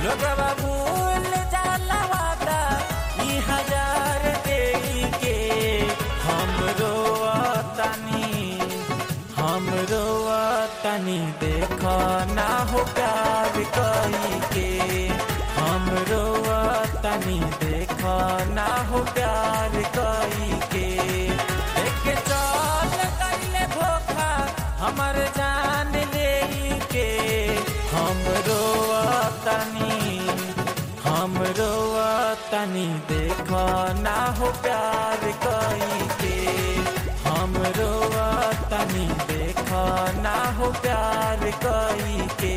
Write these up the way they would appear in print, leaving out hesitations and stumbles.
लोगवा भूल जाला वादा ई हजार देई के हम रोवतानी देखो ना हो प्यार कई के हम रोवतानी देखो ना हो प्यार कई के देख चल कइले धोखा हमर जान लेई के हम रोवतानी देखो ना हो प्यार कई के हम रोवतानी देखो ना हो प्यार कई के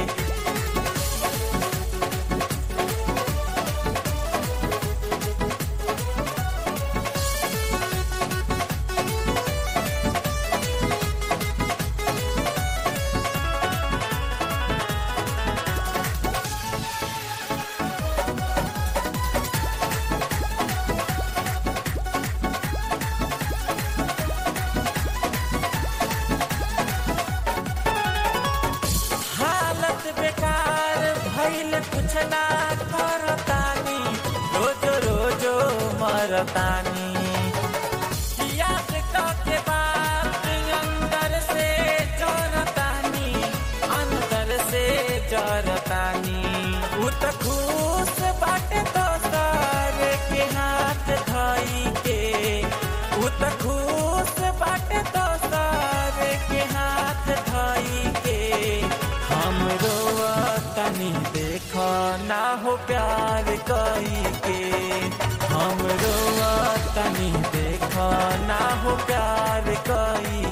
बेकार भइल कुछ ना करतानी रोजो मरतानी याद के बात अंदर से जरतानी उ त खुश बाटे तो सारे के हाथ धई के उ त खुश बाटे तो सारे के हाथ धई के हम रोवतानी देखो ना हो प्यार कई के हम रोवतानी देखो ना हो प्यार कई